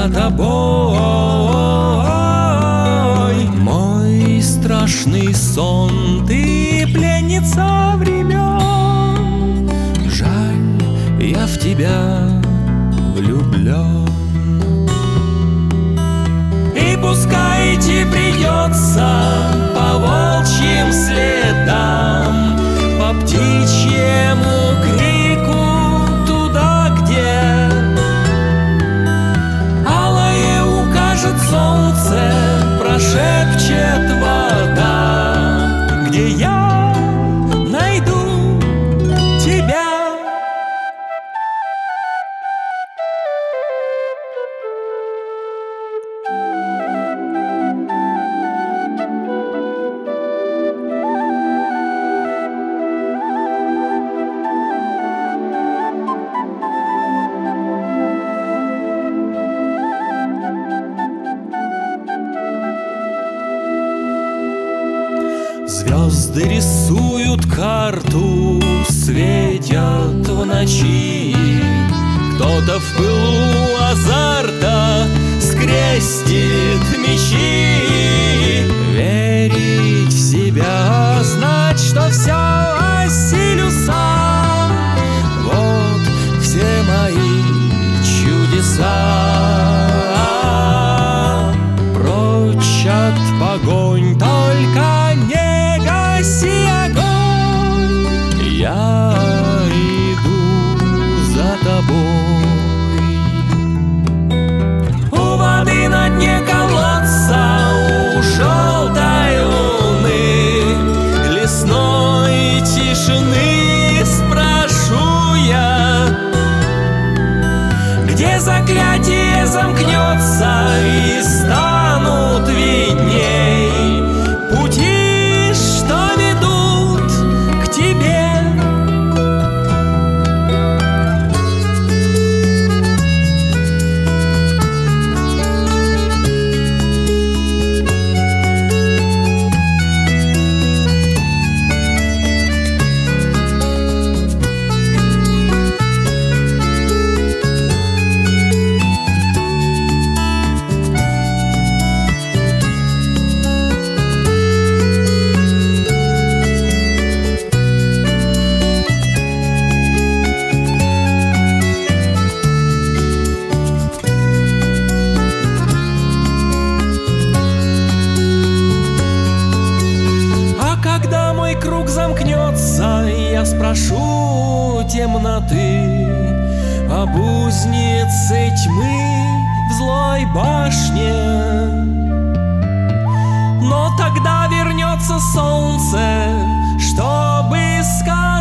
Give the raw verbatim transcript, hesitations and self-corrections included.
за тобой. Мой страшный сон, ты пленница времен. Жаль, я в тебя влюблен. И пускай идти придется по волчьим следам, по птичьему крику туда, где алое укажет солнце, прошепчет вода, где я найду тебя. Звезды рисуют карту, светят в ночи. Кто-то в пылу азарта скрестит мечи. Верить в себя, знать, что все осилю сам. Вот все мои чудеса. Прочь от погонь, только не гаси огонь. Я иду за тобой. У воды на дне колодца, у желтой луны, лесной тишины спрошу я, где заклятие замкнется и станут видней пути, что ведут к тебе. Круг замкнется, я спрошу темноты об узнице тьмы в злой башне. Но тогда вернется солнце, чтобы сказать: